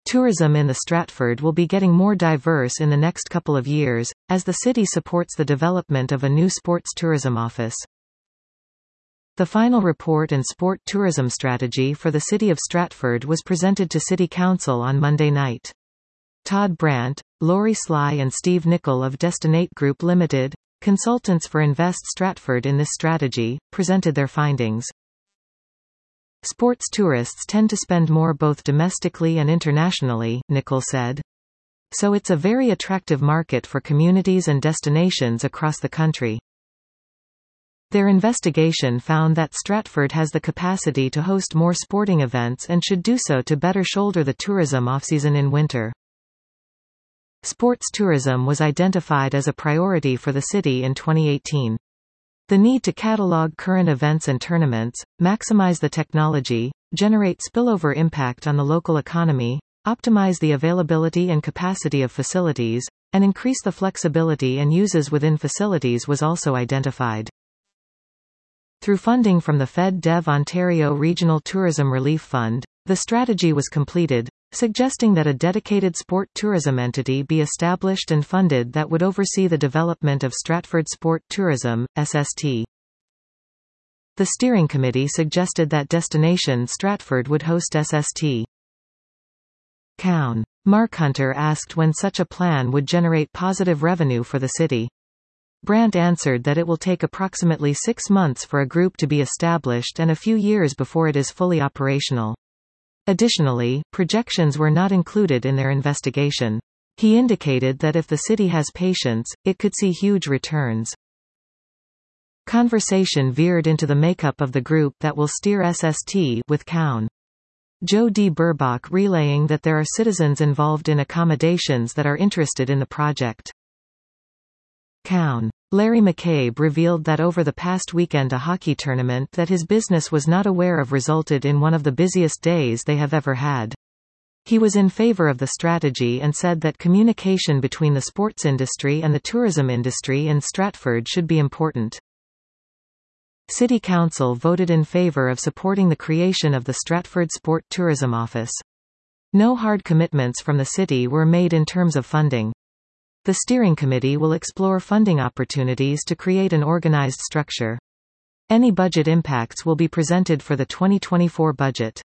Tourism in the Stratford will be getting more diverse in the next couple of years, as the city supports the development of a new sports tourism office. The final report and sport tourism strategy for the City of Stratford was presented to City Council on Monday night. Todd Brandt, Laurie Sly and Steve Nicol of Destinate Group Limited, consultants for Invest Stratford in this strategy, presented their findings. Sports tourists tend to spend more both domestically and internationally, Nicol said. So it's a very attractive market for communities and destinations across the country. Their investigation found that Stratford has the capacity to host more sporting events and should do so to better shoulder the tourism off-season in winter. Sports tourism was identified as a priority for the city in 2018. The need to catalog current events and tournaments, maximize the technology, generate spillover impact on the local economy, optimize the availability and capacity of facilities, and increase the flexibility and uses within facilities was also identified. Through funding from the FedDev Ontario Regional Tourism Relief Fund, the strategy was completed, suggesting that a dedicated sport tourism entity be established and funded that would oversee the development of Stratford Sport Tourism, SST. The steering committee suggested that Destination Stratford would host SST. Cown. Mark Hunter asked when such a plan would generate positive revenue for the city. Brandt answered that it will take approximately 6 months for a group to be established and a few years before it is fully operational. Additionally, projections were not included in their investigation. He indicated that if the city has patience, it could see huge returns. Conversation veered into the makeup of the group that will steer SST, with Cown. Joe D. Burbach relaying that there are citizens involved in accommodations that are interested in the project. Cown. Larry McCabe revealed that over the past weekend a hockey tournament that his business was not aware of resulted in one of the busiest days they have ever had. He was in favor of the strategy and said that communication between the sports industry and the tourism industry in Stratford should be important. City Council voted in favor of supporting the creation of the Stratford Sport Tourism Office. No hard commitments from the city were made in terms of funding. The steering committee will explore funding opportunities to create an organized structure. Any budget impacts will be presented for the 2024 budget.